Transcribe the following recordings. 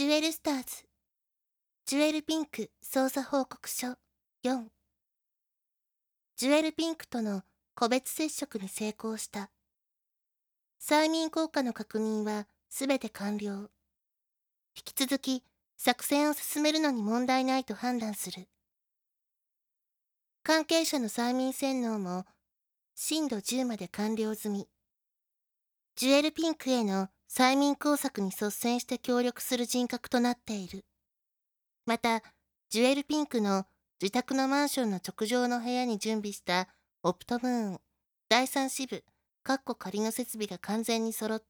ジュエルスターズ、ジュエルピンク捜査報告書4。ジュエルピンクとの個別接触に成功した。催眠効果の確認はすべて完了。引き続き作戦を進めるのに問題ないと判断する。関係者の催眠洗脳も震度10まで完了済み。ジュエルピンクへの催眠工作に率先して協力する人格となっている。また、ジュエルピンクの自宅のマンションの直上の部屋に準備したオプトムーン第3支部仮の設備が完全に揃った。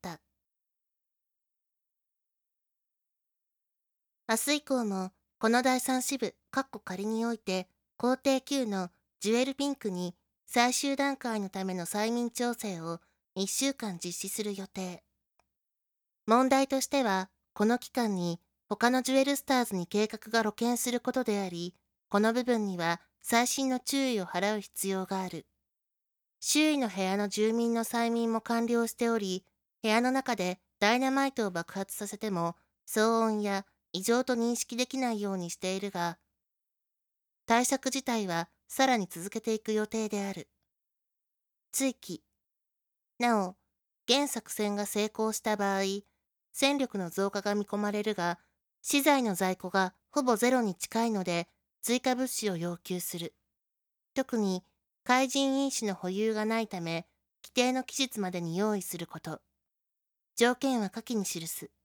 明日以降もこの第3支部仮において工程9のジュエルピンクに最終段階のための催眠調整を1週間実施する予定。問題としては、この期間に他のジュエルスターズに計画が露見することであり、この部分には細心の注意を払う必要がある。周囲の部屋の住民の催眠も完了しており、部屋の中でダイナマイトを爆発させても、騒音や異常と認識できないようにしているが、対策自体はさらに続けていく予定である。追記。なお、現作戦が成功した場合、戦力の増加が見込まれるが、資材の在庫がほぼゼロに近いので、追加物資を要求する。特に、怪人因子の保有がないため、規定の期日までに用意すること。条件は下記に記す。